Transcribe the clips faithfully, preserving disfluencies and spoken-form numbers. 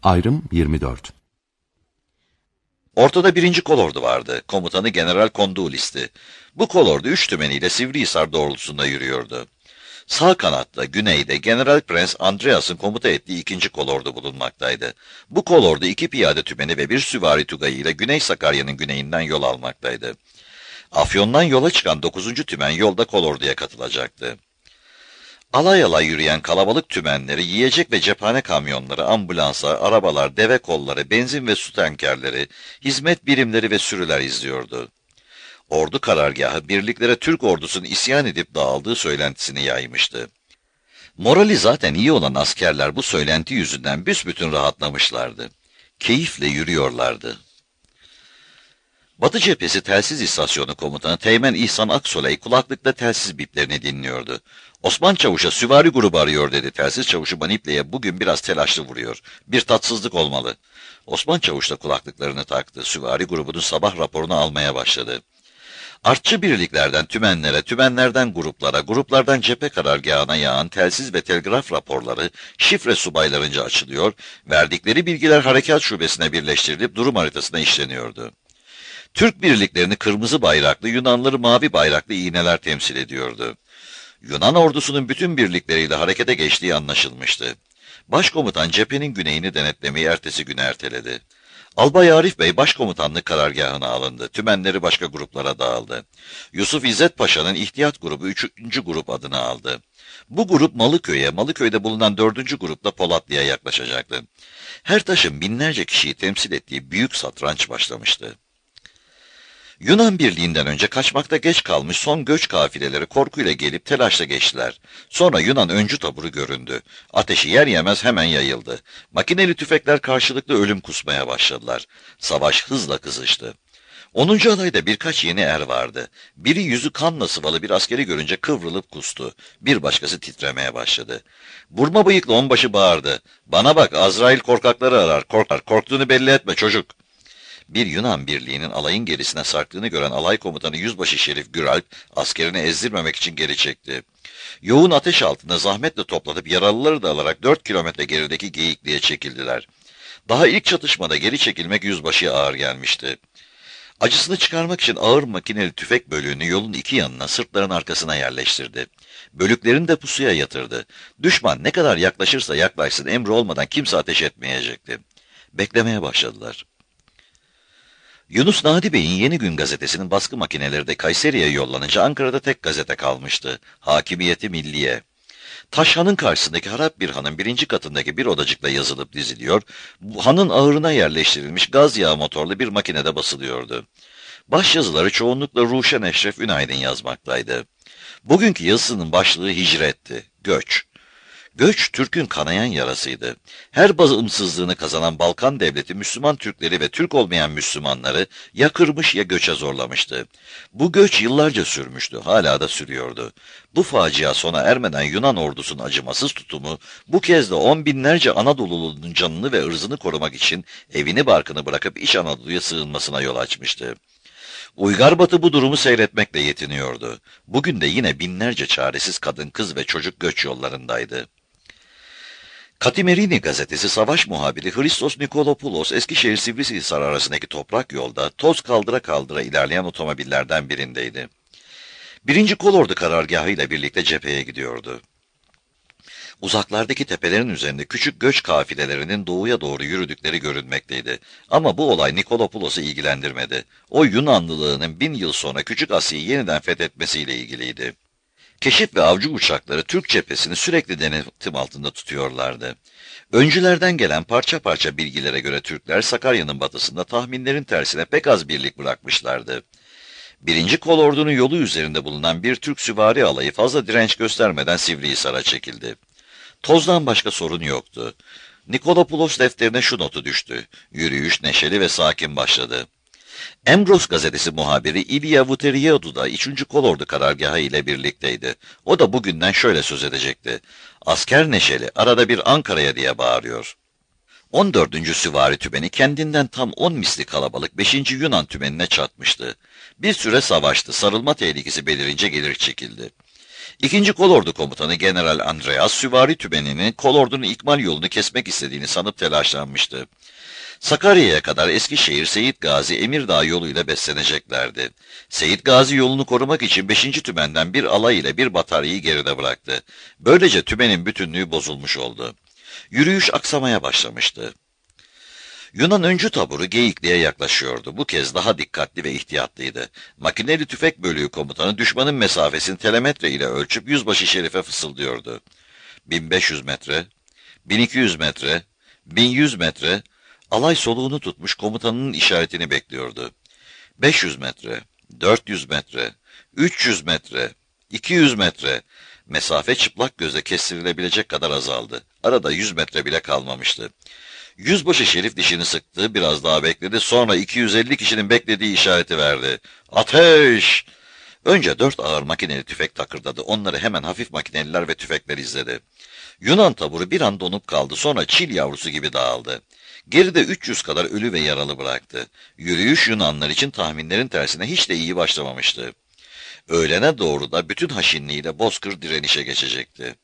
Ayrım yirmi dört. Ortada birinci kolordu vardı. Komutanı General Kondulis'ti. Bu kolordu üç tümeniyle Sivrihisar doğrultusunda yürüyordu. Sağ kanatta, güneyde General Prens Andreas'ın komuta ettiği ikinci kolordu bulunmaktaydı. Bu kolordu iki piyade tümeni ve bir süvari tugayı ile Güney Sakarya'nın güneyinden yol almaktaydı. Afyon'dan yola çıkan dokuzuncu tümen yolda kolorduya katılacaktı. Alay alay yürüyen kalabalık tümenleri, yiyecek ve cephane kamyonları, ambulanslar, arabalar, deve kolları, benzin ve su tankerleri, hizmet birimleri ve sürüler izliyordu. Ordu karargahı birliklere Türk ordusunun isyan edip dağıldığı söylentisini yaymıştı. Morali zaten iyi olan askerler bu söylenti yüzünden büsbütün rahatlamışlardı. Keyifle yürüyorlardı. Batı Cephesi Telsiz İstasyonu Komutanı Teğmen İhsan Aksolay kulaklıkla telsiz biplerini dinliyordu. Osman Çavuş'a süvari grubu arıyor dedi. Telsiz çavuşu Manipley'e bugün biraz telaşlı vuruyor. Bir tatsızlık olmalı. Osman Çavuş da kulaklıklarını taktı. Süvari grubunun sabah raporunu almaya başladı. Artçı birliklerden tümenlere, tümenlerden gruplara, gruplardan cephe karargahına yağan telsiz ve telgraf raporları şifre subaylarınca açılıyor, verdikleri bilgiler harekat şubesine birleştirilip durum haritasına işleniyordu. Türk birliklerini kırmızı bayraklı, Yunanlıları mavi bayraklı iğneler temsil ediyordu. Yunan ordusunun bütün birlikleriyle harekete geçtiği anlaşılmıştı. Başkomutan cephenin güneyini denetlemeyi ertesi güne erteledi. Albay Arif Bey başkomutanlık karargahına alındı. Tümenleri başka gruplara dağıldı. Yusuf İzzet Paşa'nın ihtiyat grubu üçüncü grup adını aldı. Bu grup Malıköy'e, Malıköy'de bulunan dördüncü grupla Polatlı'ya yaklaşacaktı. Her taşın binlerce kişiyi temsil ettiği büyük satranç başlamıştı. Yunan birliğinden önce kaçmakta geç kalmış son göç kafileleri korkuyla gelip telaşla geçtiler. Sonra Yunan öncü taburu göründü. Ateşi yer yemez hemen yayıldı. Makineli tüfekler karşılıklı ölüm kusmaya başladılar. Savaş hızla kızıştı. onuncu alayda birkaç yeni er vardı. Biri yüzü kanla sıvalı bir askeri görünce kıvrılıp kustu. Bir başkası titremeye başladı. Burma bıyıklı onbaşı bağırdı. "Bana bak, Azrail korkakları arar. Korkar, korktuğunu belli etme çocuk." Bir Yunan birliğinin alayın gerisine sarktığını gören alay komutanı Yüzbaşı Şerif Güralp, askerini ezdirmemek için geri çekti. Yoğun ateş altında zahmetle toplatıp yaralıları da alarak dört kilometre gerideki Geyikli'ye çekildiler. Daha ilk çatışmada geri çekilmek yüzbaşıya ağır gelmişti. Acısını çıkarmak için ağır makineli tüfek bölüğünü yolun iki yanına, sırtların arkasına yerleştirdi. Bölüklerini de pusuya yatırdı. Düşman ne kadar yaklaşırsa yaklaşsın emri olmadan kimse ateş etmeyecekti. Beklemeye başladılar. Yunus Nadi Bey'in Yeni Gün gazetesinin baskı makineleri de Kayseri'ye yollanınca Ankara'da tek gazete kalmıştı. Hakimiyeti Milliye. Taşhan'ın karşısındaki harap bir hanın birinci katındaki bir odacıkla yazılıp diziliyor, bu hanın ağırına yerleştirilmiş gaz yağı motorlu bir makinede basılıyordu. Başyazıları çoğunlukla Ruşen Eşref Ünaydın yazmaktaydı. Bugünkü yazısının başlığı hicretti, göç. Göç, Türk'ün kanayan yarasıydı. Her bağımsızlığını kazanan Balkan devleti Müslüman Türkleri ve Türk olmayan Müslümanları ya kırmış ya göçe zorlamıştı. Bu göç yıllarca sürmüştü, hala da sürüyordu. Bu facia sona ermeden Yunan ordusunun acımasız tutumu, bu kez de on binlerce Anadolu'nun canını ve ırzını korumak için evini barkını bırakıp İç Anadolu'ya sığınmasına yol açmıştı. Uygar Batı bu durumu seyretmekle yetiniyordu. Bugün de yine binlerce çaresiz kadın, kız ve çocuk göç yollarındaydı. Katimerini gazetesi savaş muhabiri Hristos Nikolopoulos, Eskişehir Sivrihisar arasındaki toprak yolda toz kaldıra kaldıra ilerleyen otomobillerden birindeydi. Birinci Kolordu karargahıyla birlikte cepheye gidiyordu. Uzaklardaki tepelerin üzerinde küçük göç kafilelerinin doğuya doğru yürüdükleri görünmekteydi. Ama bu olay Nikolopoulos'u ilgilendirmedi. O Yunanlılığının bin yıl sonra Küçük Asya'yı yeniden fethetmesiyle ilgiliydi. Keşif ve avcı uçakları Türk cephesini sürekli denetim altında tutuyorlardı. Öncülerden gelen parça parça bilgilere göre Türkler Sakarya'nın batısında tahminlerin tersine pek az birlik bırakmışlardı. Birinci Kolordu'nun yolu üzerinde bulunan bir Türk süvari alayı fazla direnç göstermeden Sivrihisar'a çekildi. Tozdan başka sorun yoktu. Nikolopoulos defterine şu notu düştü. Yürüyüş neşeli ve sakin başladı. Embros gazetesi muhabiri İlya Vuteriyedu da üçüncü Kolordu karargahı ile birlikteydi. O da bugünden şöyle söz edecekti. Asker neşeli, arada bir Ankara'ya diye bağırıyor. on dördüncü süvari tümeni kendinden tam on misli kalabalık beşinci Yunan tümenine çatmıştı. Bir süre savaştı, sarılma tehlikesi belirince gelir çekildi. İkinci Kolordu Komutanı General Andreas, süvari tümeninin kolordunun ikmal yolunu kesmek istediğini sanıp telaşlanmıştı. Sakarya'ya kadar Eskişehir, Seyit Gazi, Emirdağ yoluyla besleneceklerdi. Seyit Gazi yolunu korumak için beşinci tümenden bir alay ile bir bataryayı geride bıraktı. Böylece tümenin bütünlüğü bozulmuş oldu. Yürüyüş aksamaya başlamıştı. Yunan öncü taburu Geyikli'ye yaklaşıyordu. Bu kez daha dikkatli ve ihtiyatlıydı. Makineli tüfek bölüğü komutanı düşmanın mesafesini telemetre ile ölçüp yüzbaşı şerife fısıldıyordu. bin beş yüz metre, bin iki yüz metre, bin yüz metre, alay soluğunu tutmuş komutanının işaretini bekliyordu. beş yüz metre, dört yüz metre, üç yüz metre, iki yüz metre, mesafe çıplak gözle kestirilebilecek kadar azaldı. Arada yüz metre bile kalmamıştı. Yüzbaşı şerif dişini sıktı, biraz daha bekledi, sonra iki yüz elli kişinin beklediği işareti verdi. Ateş! Önce dört ağır makineli tüfek takırdadı, onları hemen hafif makineliler ve tüfekler izledi. Yunan taburu bir an donup kaldı, sonra çil yavrusu gibi dağıldı. Geride üç yüz kadar ölü ve yaralı bıraktı. Yürüyüş Yunanlar için tahminlerin tersine hiç de iyi başlamamıştı. Öğlene doğru da bütün haşinliğiyle Bozkır direnişe geçecekti.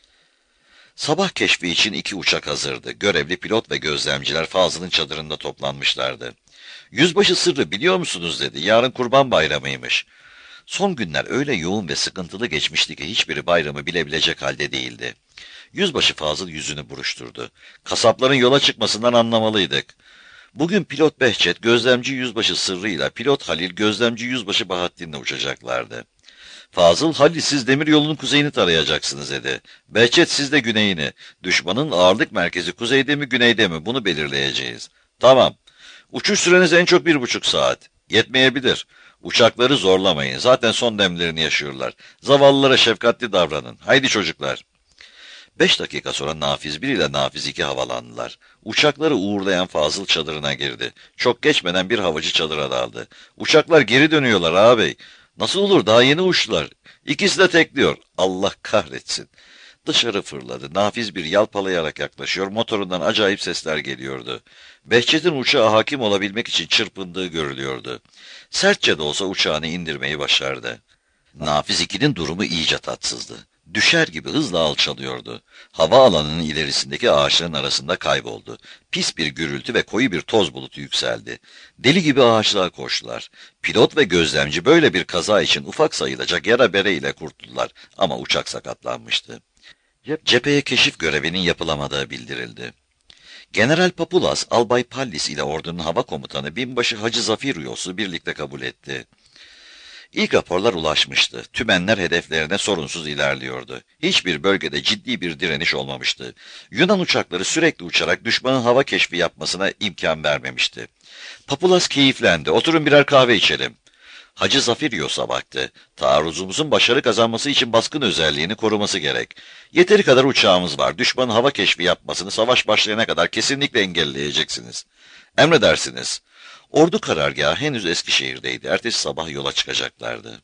Sabah keşfi için iki uçak hazırdı. Görevli pilot ve gözlemciler Fazıl'ın çadırında toplanmışlardı. Yüzbaşı Sırrı, biliyor musunuz dedi, yarın Kurban Bayramı'ymış. Son günler öyle yoğun ve sıkıntılı geçmişti ki hiçbiri bayramı bilebilecek halde değildi. Yüzbaşı Fazıl yüzünü buruşturdu. Kasapların yola çıkmasından anlamalıydık. Bugün pilot Behçet, gözlemci Yüzbaşı Sırrı ile pilot Halil, gözlemci Yüzbaşı Bahattin'le uçacaklardı. Fazıl, Halil siz demiryolunun kuzeyini tarayacaksınız dedi. Behçet siz de güneyini. Düşmanın ağırlık merkezi kuzeyde mi güneyde mi bunu belirleyeceğiz. Tamam. Uçuş süreniz en çok bir buçuk saat. Yetmeyebilir. Uçakları zorlamayın. Zaten son demlerini yaşıyorlar. Zavallılara şefkatli davranın. Haydi çocuklar. Beş dakika sonra Nafiz bir ile Nafiz iki havalandılar. Uçakları uğurlayan Fazıl çadırına girdi. Çok geçmeden bir havacı çadıra daldı. Uçaklar geri dönüyorlar ağabey. Nasıl olur, daha yeni uçtular. İkisi de tekliyor. Allah kahretsin. Dışarı fırladı. Nafiz bir yalpalayarak yaklaşıyor. Motorundan acayip sesler geliyordu. Behçet'in uçağa hakim olabilmek için çırpındığı görülüyordu. Sertçe de olsa uçağını indirmeyi başardı. Nafiz ikinin durumu iyice tatsızdı. Düşer gibi hızla alçalıyordu. Havaalanının ilerisindeki ağaçların arasında kayboldu. Pis bir gürültü ve koyu bir toz bulutu yükseldi. Deli gibi ağaçlığa koştular. Pilot ve gözlemci böyle bir kaza için ufak sayılacak yara bere ile kurtuldular ama uçak sakatlanmıştı. Cepheye keşif görevinin yapılamadığı bildirildi. General Papulas, Albay Pallis ile ordunun hava komutanı binbaşı Hacı Zafirios'u birlikte kabul etti. İlk raporlar ulaşmıştı. Tümenler hedeflerine sorunsuz ilerliyordu. Hiçbir bölgede ciddi bir direniş olmamıştı. Yunan uçakları sürekli uçarak düşmanın hava keşfi yapmasına imkan vermemişti. Papulas keyiflendi. Oturun birer kahve içelim. Hacı Zafirios'a baktı. Taarruzumuzun başarı kazanması için baskın özelliğini koruması gerek. Yeteri kadar uçağımız var. Düşmanın hava keşfi yapmasını savaş başlayana kadar kesinlikle engelleyeceksiniz. Emredersiniz. Ordu karargahı henüz Eskişehir'deydi. Ertesi sabah yola çıkacaklardı.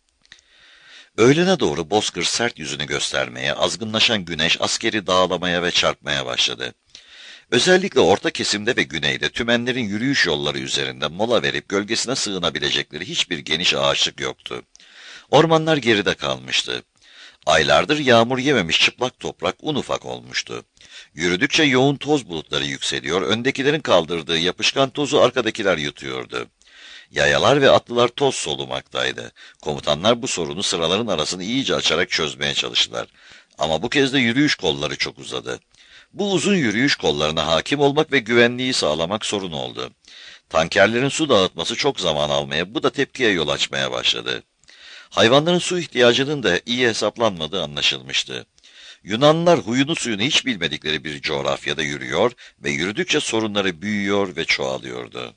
Öğlene doğru Bozkır sert yüzünü göstermeye, azgınlaşan güneş askeri dağlamaya ve çarpmaya başladı. Özellikle orta kesimde ve güneyde tümenlerin yürüyüş yolları üzerinde mola verip gölgesine sığınabilecekleri hiçbir geniş ağaçlık yoktu. Ormanlar geride kalmıştı. Aylardır yağmur yememiş çıplak toprak un ufak olmuştu. Yürüdükçe yoğun toz bulutları yükseliyor, öndekilerin kaldırdığı yapışkan tozu arkadakiler yutuyordu. Yayalar ve atlılar toz solumaktaydı. Komutanlar bu sorunu sıraların arasını iyice açarak çözmeye çalıştılar. Ama bu kez de yürüyüş kolları çok uzadı. Bu uzun yürüyüş kollarına hakim olmak ve güvenliği sağlamak sorun oldu. Tankerlerin su dağıtması çok zaman almaya, bu da tepkiye yol açmaya başladı. Hayvanların su ihtiyacının da iyi hesaplanmadığı anlaşılmıştı. Yunanlılar huyunu suyunu hiç bilmedikleri bir coğrafyada yürüyor ve yürüdükçe sorunları büyüyor ve çoğalıyordu.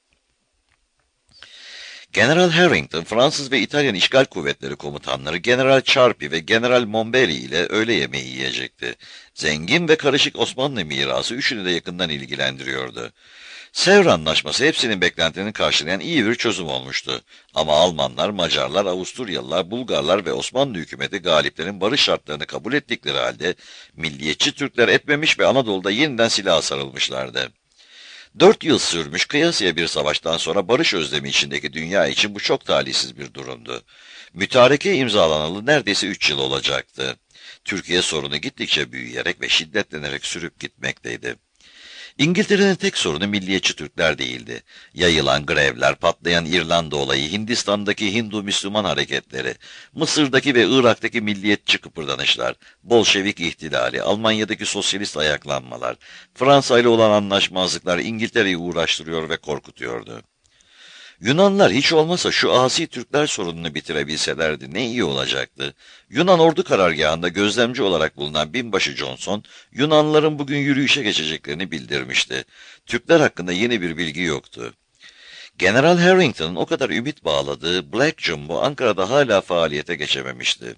General Harrington, Fransız ve İtalyan işgal kuvvetleri komutanları General Charpi ve General Mombelli ile öğle yemeği yiyecekti. Zengin ve karışık Osmanlı mirası üçünü de yakından ilgilendiriyordu. Sevr Anlaşması hepsinin beklentilerini karşılayan iyi bir çözüm olmuştu. Ama Almanlar, Macarlar, Avusturyalılar, Bulgarlar ve Osmanlı hükümeti galiplerin barış şartlarını kabul ettikleri halde milliyetçi Türkler etmemiş ve Anadolu'da yeniden silaha sarılmışlardı. Dört yıl sürmüş kıyasıya bir savaştan sonra barış özlemi içindeki dünya için bu çok talihsiz bir durumdu. Mütareke imzalanalı neredeyse üç yıl olacaktı. Türkiye sorunu gittikçe büyüyerek ve şiddetlenerek sürüp gitmekteydi. İngiltere'nin tek sorunu milliyetçi Türkler değildi. Yayılan grevler, patlayan İrlanda olayı, Hindistan'daki Hindu-Müslüman hareketleri, Mısır'daki ve Irak'taki milliyetçi kıpırdanışlar, Bolşevik ihtilali, Almanya'daki sosyalist ayaklanmalar, Fransa ile olan anlaşmazlıklar İngiltere'yi uğraştırıyor ve korkutuyordu. Yunanlar hiç olmazsa şu asi Türkler sorununu bitirebilselerdi ne iyi olacaktı. Yunan ordu karargahında gözlemci olarak bulunan binbaşı Johnson, Yunanlıların bugün yürüyüşe geçeceklerini bildirmişti. Türkler hakkında yeni bir bilgi yoktu. General Harrington'ın o kadar ümit bağladığı Black Jumbo Ankara'da hala faaliyete geçememişti.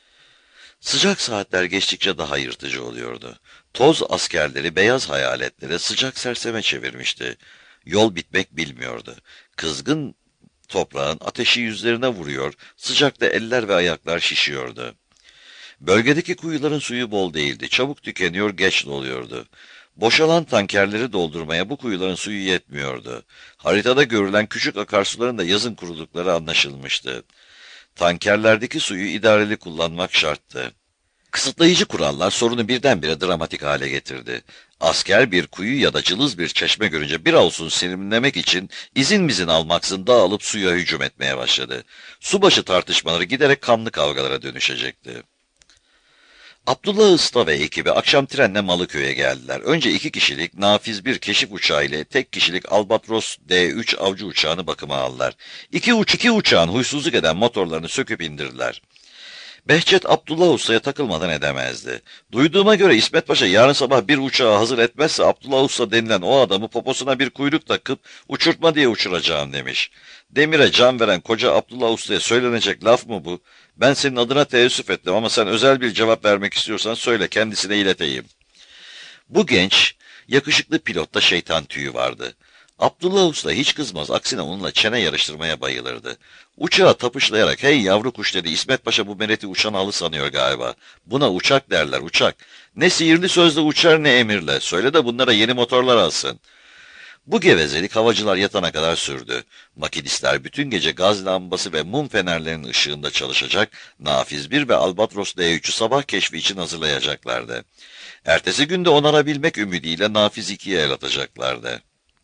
Sıcak saatler geçtikçe daha yırtıcı oluyordu. Toz askerleri beyaz hayaletlere sıcak serseme çevirmişti. Yol bitmek bilmiyordu. Kızgın toprağın ateşi yüzlerine vuruyor, sıcakta eller ve ayaklar şişiyordu. Bölgedeki kuyuların suyu bol değildi, çabuk tükeniyor, geç doluyordu. Boşalan tankerleri doldurmaya bu kuyuların suyu yetmiyordu. Haritada görülen küçük akarsuların da yazın kurudukları anlaşılmıştı. Tankerlerdeki suyu idareli kullanmak şarttı. Kısıtlayıcı kurallar sorunu birdenbire dramatik hale getirdi. Asker bir kuyu ya da cılız bir çeşme görünce bir avuçsun serinlemek için izin mizin almaksızın dağılıp suya hücum etmeye başladı. Subaşı tartışmaları giderek kanlı kavgalara dönüşecekti. Abdullah Usta ve ekibi akşam trenle Malıköy'e geldiler. Önce iki kişilik nafiz bir keşif uçağı ile tek kişilik Albatros D üç avcı uçağını bakıma aldılar. İki, uç iki uçağın huysuzluk eden motorlarını söküp indirdiler. Behçet Abdullah Usta'ya takılmadan edemezdi. Duyduğuma göre İsmet Paşa yarın sabah bir uçağı hazır etmezse Abdullah Usta denilen o adamı poposuna bir kuyruk takıp uçurtma diye uçuracağım demiş. Demire can veren koca Abdullah Usta'ya söylenecek laf mı bu? Ben senin adına teessüf ettim ama sen özel bir cevap vermek istiyorsan söyle, kendisine ileteyim. Bu genç, yakışıklı pilotta şeytan tüyü vardı. Abdullah Usta hiç kızmaz, aksine onunla çene yarıştırmaya bayılırdı. Uçağa tapışlayarak, hey yavru kuş dedi, İsmet Paşa bu mereti uçan halı sanıyor galiba. Buna uçak derler, uçak. Ne sihirli sözle uçar ne emirle, söyle de bunlara yeni motorlar alsın. Bu gevezelik havacılar yatana kadar sürdü. Makinistler bütün gece gaz lambası ve mum fenerlerinin ışığında çalışacak, Nafiz bir ve Albatros D üç'ü sabah keşfi için hazırlayacaklardı. Ertesi günde onarabilmek ümidiyle Nafiz ikiye el atacaklardı.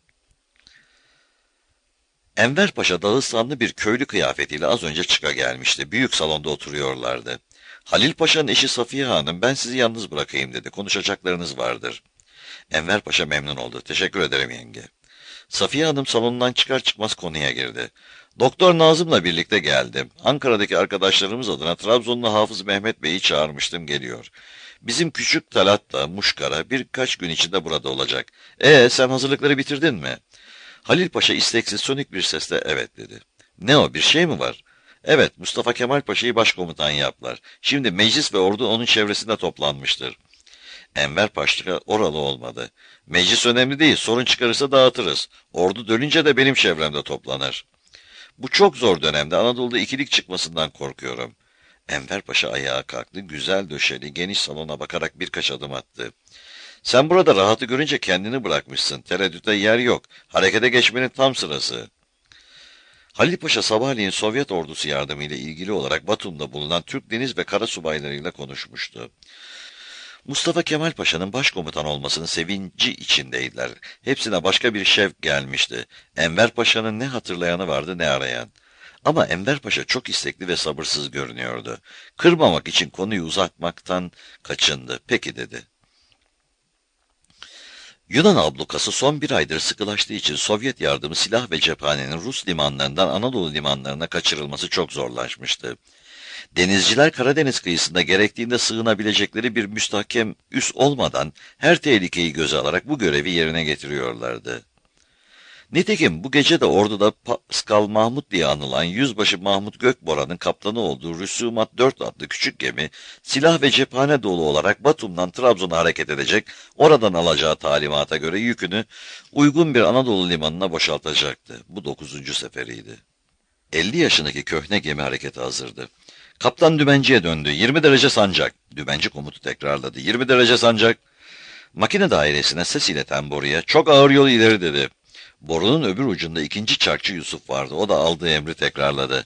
Enver Paşa Dağıstanlı bir köylü kıyafetiyle az önce çıka gelmişti. Büyük salonda oturuyorlardı. Halil Paşa'nın eşi Safiye Hanım, ben sizi yalnız bırakayım dedi. Konuşacaklarınız vardır. Enver Paşa memnun oldu. Teşekkür ederim yenge. Safiye Hanım salondan çıkar çıkmaz konuya girdi. Doktor Nazım'la birlikte geldim. Ankara'daki arkadaşlarımız adına Trabzonlu Hafız Mehmet Bey'i çağırmıştım, geliyor. Bizim küçük Talat da Muşkara birkaç gün içinde burada olacak. Ee sen hazırlıkları bitirdin mi? Halil Paşa isteksiz sönük bir sesle evet dedi. Ne o, bir şey mi var? Evet, Mustafa Kemal Paşa'yı başkomutan yaptılar. Şimdi meclis ve ordu onun çevresinde toplanmıştır. Enver Paşa oralı olmadı. Meclis önemli değil, sorun çıkarırsa dağıtırız. Ordu dönünce de benim çevremde toplanır. Bu çok zor dönemde Anadolu'da ikilik çıkmasından korkuyorum. Enver Paşa ayağa kalktı, güzel döşeli, geniş salona bakarak birkaç adım attı. Sen burada rahatı görünce kendini bırakmışsın. Tereddüte yer yok. Harekete geçmenin tam sırası. Halil Paşa sabahleyin Sovyet ordusu yardımıyla ilgili olarak Batum'da bulunan Türk deniz ve kara subaylarıyla konuşmuştu. Mustafa Kemal Paşa'nın başkomutan olmasının sevinci içindeydiler. Hepsine başka bir şevk gelmişti. Enver Paşa'nın ne hatırlayanı vardı ne arayan. Ama Enver Paşa çok istekli ve sabırsız görünüyordu. Kırmamak için konuyu uzatmaktan kaçındı. Peki dedi. Yunan ablukası son bir aydır sıkılaştığı için Sovyet yardımı silah ve cephanenin Rus limanlarından Anadolu limanlarına kaçırılması çok zorlaşmıştı. Denizciler Karadeniz kıyısında gerektiğinde sığınabilecekleri bir müstahkem üs olmadan her tehlikeyi göze alarak bu görevi yerine getiriyorlardı. Nitekim bu gece de orduda Pascal Mahmut diye anılan Yüzbaşı Mahmut Gökboran'ın kaptanı olduğu Rüsumat dört adlı küçük gemi, silah ve cephane dolu olarak Batum'dan Trabzon'a hareket edecek, oradan alacağı talimata göre yükünü uygun bir Anadolu limanına boşaltacaktı. Bu dokuzuncu seferiydi. elli yaşındaki köhne gemi harekete hazırdı. Kaptan dümenciye döndü. yirmi derece sancak. Dümenci komutu tekrarladı. yirmi derece sancak. Makine dairesine ses ileten boruya çok ağır yol ileri dedi. Borunun öbür ucunda ikinci çarkçı Yusuf vardı. O da aldığı emri tekrarladı.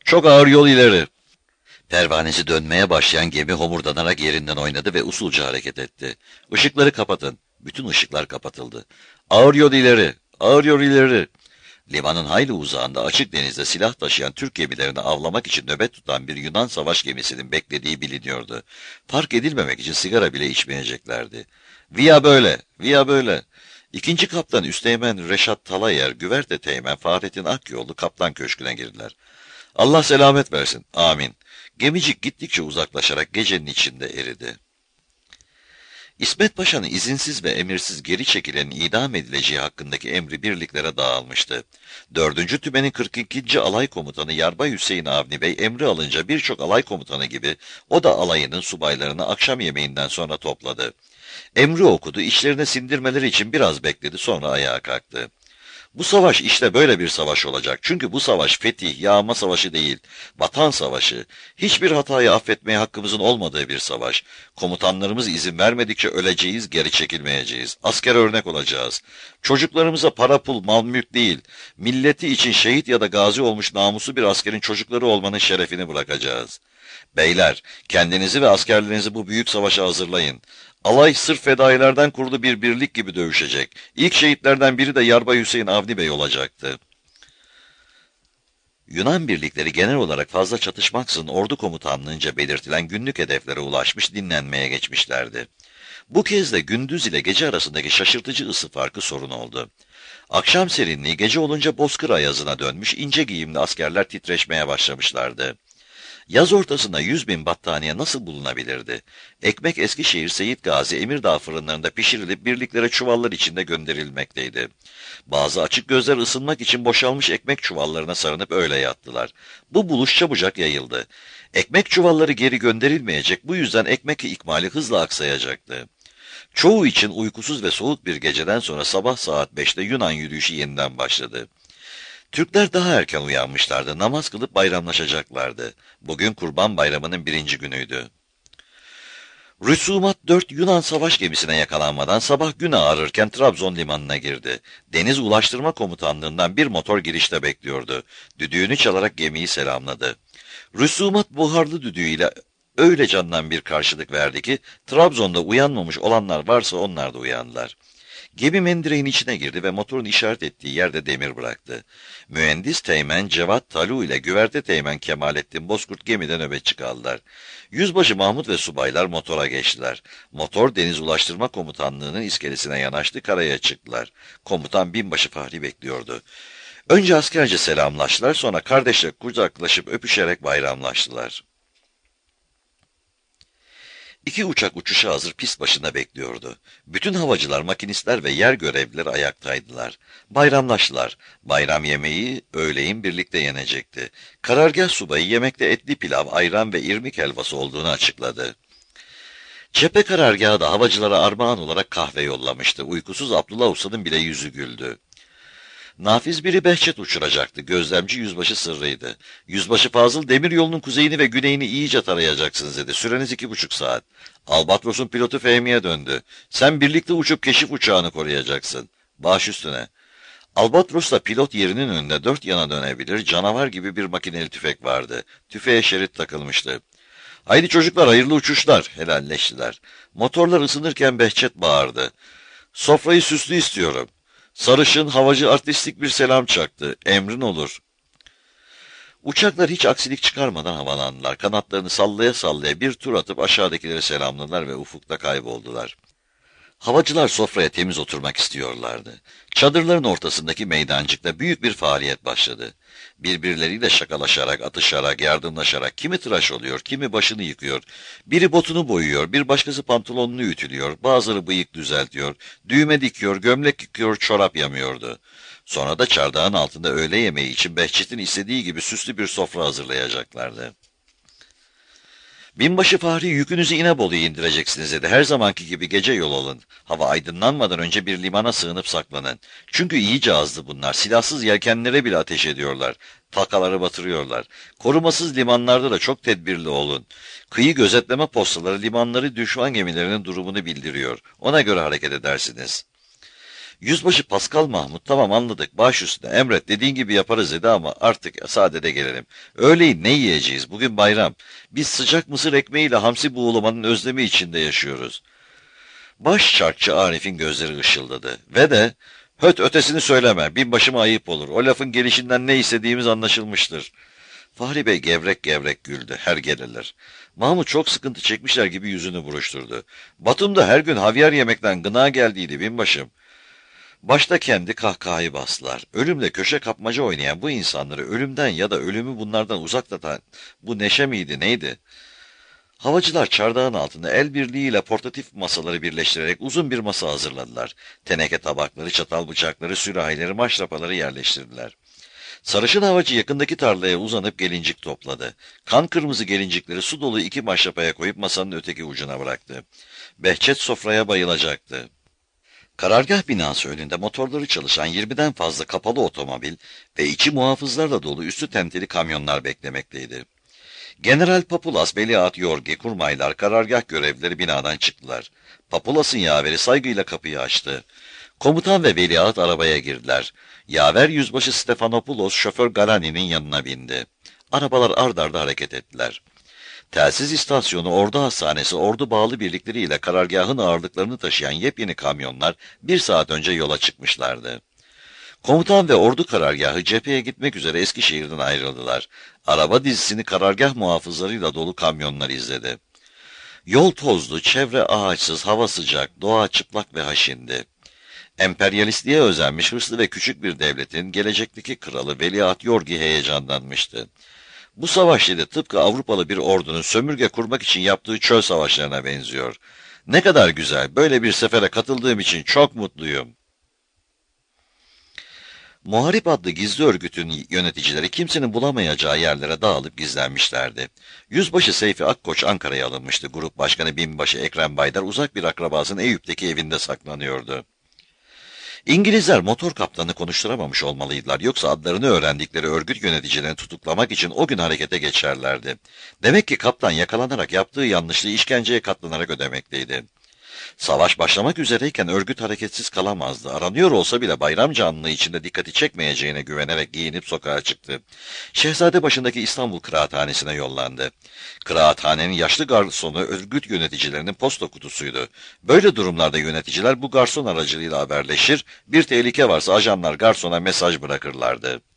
Çok ağır yol ileri. Pervanesi dönmeye başlayan gemi homurdanarak yerinden oynadı ve usulca hareket etti. Işıkları kapatın. Bütün ışıklar kapatıldı. Ağır yol ileri, ağır yol ileri. Limanın hayli uzağında açık denizde silah taşıyan Türk gemilerini avlamak için nöbet tutan bir Yunan savaş gemisinin beklediği biliniyordu. Fark edilmemek için sigara bile içmeyeceklerdi. Via böyle, via böyle. İkinci kaptan Üsteğmen Reşat Talayer, güverte teğmen Fahrettin Akyollu kaptan köşküne girdiler. Allah selamet versin, amin. Gemicik gittikçe uzaklaşarak gecenin içinde eridi. İsmet Paşa'nın izinsiz ve emirsiz geri çekilenin idam edileceği hakkındaki emri birliklere dağılmıştı. Dördüncü Tümen'in kırk ikinci Alay Komutanı Yarbay Hüseyin Avni Bey emri alınca birçok alay komutanı gibi o da alayının subaylarını akşam yemeğinden sonra topladı. Emri okudu, içlerine sindirmeleri için biraz bekledi, sonra ayağa kalktı. Bu savaş işte böyle bir savaş olacak. Çünkü bu savaş fetih, yağma savaşı değil, vatan savaşı. Hiçbir hatayı affetmeye hakkımızın olmadığı bir savaş. Komutanlarımız izin vermedikçe öleceğiz, geri çekilmeyeceğiz. Asker örnek olacağız. Çocuklarımıza para pul, mal mülk değil, milleti için şehit ya da gazi olmuş namuslu bir askerin çocukları olmanın şerefini bırakacağız. Beyler, kendinizi ve askerlerinizi bu büyük savaşa hazırlayın. Alay sırf fedailerden kurulu bir birlik gibi dövüşecek. İlk şehitlerden biri de Yarbay Hüseyin Avni Bey olacaktı. Yunan birlikleri genel olarak fazla çatışmaksızın ordu komutanlığınca belirtilen günlük hedeflere ulaşmış, dinlenmeye geçmişlerdi. Bu kez de gündüz ile gece arasındaki şaşırtıcı ısı farkı sorun oldu. Akşam serinliği gece olunca bozkır ayazına dönmüş, ince giyimli askerler titreşmeye başlamışlardı. Yaz ortasında yüz bin battaniye nasıl bulunabilirdi? Ekmek Eskişehir Seyit Gazi Emirdağ fırınlarında pişirilip birliklere çuvallar içinde gönderilmekteydi. Bazı açık gözler ısınmak için boşalmış ekmek çuvallarına sarınıp öyle yattılar. Bu buluş çabucak yayıldı. Ekmek çuvalları geri gönderilmeyecek, bu yüzden ekmek ikmali hızla aksayacaktı. Çoğu için uykusuz ve soğuk bir geceden sonra sabah saat beşte Yunan yürüyüşü yeniden başladı. Türkler daha erken uyanmışlardı, namaz kılıp bayramlaşacaklardı. Bugün Kurban Bayramı'nın birinci günüydü. Rüsumat dört Yunan savaş gemisine yakalanmadan sabah gün ağarırken Trabzon limanına girdi. Deniz Ulaştırma Komutanlığından bir motor girişte bekliyordu. Düdüğünü çalarak gemiyi selamladı. Rüsumat buharlı düdüğüyle öyle candan bir karşılık verdi ki Trabzon'da uyanmamış olanlar varsa onlar da uyandılar. Gemi mendireğin içine girdi ve motorun işaret ettiği yerde demir bıraktı. Mühendis teğmen Cevat Talu ile güverte teğmen Kemalettin Bozkurt gemide nöbetçi kaldılar. Yüzbaşı Mahmut ve subaylar motora geçtiler. Motor Deniz Ulaştırma Komutanlığı'nın iskelesine yanaştı, karaya çıktılar. Komutan binbaşı Fahri bekliyordu. Önce askerce selamlaştılar, sonra kardeşle kucaklaşıp öpüşerek bayramlaştılar. İki uçak uçuşa hazır pist başında bekliyordu. Bütün havacılar, makinistler ve yer görevlileri ayaktaydılar. Bayramlaştılar. Bayram yemeği öğleyin birlikte yenecekti. Karargah subayı yemekte etli pilav, ayran ve irmik helvası olduğunu açıkladı. Cephe karargahı da havacılara armağan olarak kahve yollamıştı. Uykusuz Abdullah Usta'nın bile yüzü güldü. Nafiz biri Behçet uçuracaktı. Gözlemci yüzbaşı Sırrı'ydı. Yüzbaşı Fazıl, demir yolunun kuzeyini ve güneyini iyice tarayacaksınız dedi. Süreniz iki buçuk saat. Albatros'un pilotu Fehmi'ye döndü. Sen birlikte uçup keşif uçağını koruyacaksın. Baş üstüne. Albatros'ta pilot yerinin önünde dört yana dönebilir, canavar gibi bir makineli tüfek vardı. Tüfeğe şerit takılmıştı. Haydi çocuklar, hayırlı uçuşlar, helalleştiler. Motorlar ısınırken Behçet bağırdı. Sofrayı süslü istiyorum. Sarışın havacı artistik bir selam çaktı. Emrin olur. Uçaklar hiç aksilik çıkarmadan havalandılar. Kanatlarını sallaya sallaya bir tur atıp aşağıdakileri selamladılar ve ufukta kayboldular. Havacılar sofraya temiz oturmak istiyorlardı. Çadırların ortasındaki meydancıkta büyük bir faaliyet başladı. Birbirleriyle şakalaşarak, atışarak, yardımlaşarak kimi tıraş oluyor, kimi başını yıkıyor. Biri botunu boyuyor, bir başkası pantolonunu ütülüyor, bazıları bıyık düzeltiyor, düğme dikiyor, gömlek yıkıyor, çorap yamıyordu. Sonra da çardağın altında öğle yemeği için Behçet'in istediği gibi süslü bir sofra hazırlayacaklardı. Binbaşı Fahri, yükünüzü İnebolu'ya indireceksiniz dedi. Her zamanki gibi gece yol alın. Hava aydınlanmadan önce bir limana sığınıp saklanın. Çünkü iyice azdı bunlar. Silahsız yelkenlere bile ateş ediyorlar. Takaları batırıyorlar. Korumasız limanlarda da çok tedbirli olun. Kıyı gözetleme postaları limanları düşman gemilerinin durumunu bildiriyor. Ona göre hareket edersiniz. Yüzbaşı Pascal Mahmut, tamam anladık, baş üstüne emret, dediğin gibi yaparız dedi ama artık sadede gelelim. Öğleyin ne yiyeceğiz, bugün bayram. Biz sıcak mısır ekmeğiyle hamsi buğulamanın özlemi içinde yaşıyoruz. Baş çarkçı Arif'in gözleri ışıldadı ve de höt ötesini söyleme, binbaşıma ayıp olur, o lafın gelişinden ne istediğimiz anlaşılmıştır. Fahri Bey gevrek gevrek güldü, her geleler. Mahmut çok sıkıntı çekmişler gibi yüzünü buruşturdu. Batum'da her gün havyar yemekten gına geldiydi binbaşım. Başta kendi kahkahayı bastılar. Ölümle köşe kapmaca oynayan bu insanları ölümden ya da ölümü bunlardan uzak tutan bu neşe miydi neydi? Havacılar çardağın altında el birliğiyle portatif masaları birleştirerek uzun bir masa hazırladılar. Teneke tabakları, çatal bıçakları, sürahileri, maşrapaları yerleştirdiler. Sarışın havacı yakındaki tarlaya uzanıp gelincik topladı. Kan kırmızı gelincikleri su dolu iki maşrapaya koyup masanın öteki ucuna bıraktı. Behçet sofraya bayılacaktı. Karargah binası önünde motorları çalışan yirmiden fazla kapalı otomobil ve içi muhafızlarla dolu üstü tenteli kamyonlar beklemekteydi. General Papulas, Veliaht Yorgi, kurmaylar, karargah görevlileri binadan çıktılar. Papulas'ın yaveri saygıyla kapıyı açtı. Komutan ve veliaht arabaya girdiler. Yaver yüzbaşı Stefanopoulos şoför Galani'nin yanına bindi. Arabalar ard arda hareket ettiler. Telsiz istasyonu, ordu hastanesi, ordu bağlı birlikleriyle karargahın ağırlıklarını taşıyan yepyeni kamyonlar bir saat önce yola çıkmışlardı. Komutan ve ordu karargahı cepheye gitmek üzere Eskişehir'den ayrıldılar. Araba dizisini karargah muhafızlarıyla dolu kamyonlar izledi. Yol tozlu, çevre ağaçsız, hava sıcak, doğa çıplak ve haşindi. Emperyalistliğe özenmiş hırslı ve küçük bir devletin gelecekteki kralı Veliaht Yorgi heyecanlanmıştı. Bu savaş dedi tıpkı Avrupalı bir ordunun sömürge kurmak için yaptığı çöl savaşlarına benziyor. Ne kadar güzel, böyle bir sefere katıldığım için çok mutluyum. Muharip adlı gizli örgütün yöneticileri kimsenin bulamayacağı yerlere dağılıp gizlenmişlerdi. Yüzbaşı Seyfi Akkoç Ankara'ya alınmıştı. Grup başkanı binbaşı Ekrem Baydar uzak bir akrabasının Eyüp'teki evinde saklanıyordu. İngilizler motor kaptanını konuşturamamış olmalıydılar, yoksa adlarını öğrendikleri örgüt yöneticilerini tutuklamak için o gün harekete geçerlerdi. Demek ki kaptan yakalanarak yaptığı yanlışlığı işkenceye katlanarak ödemekteydi. Savaş başlamak üzereyken örgüt hareketsiz kalamazdı. Aranıyor olsa bile bayram canlılığı içinde dikkati çekmeyeceğine güvenerek giyinip sokağa çıktı. Şehzade başındaki İstanbul Kıraathanesi'ne yollandı. Kıraathanenin yaşlı garsonu örgüt yöneticilerinin posta kutusuydu. Böyle durumlarda yöneticiler bu garson aracılığıyla haberleşir, bir tehlike varsa ajanlar garsona mesaj bırakırlardı.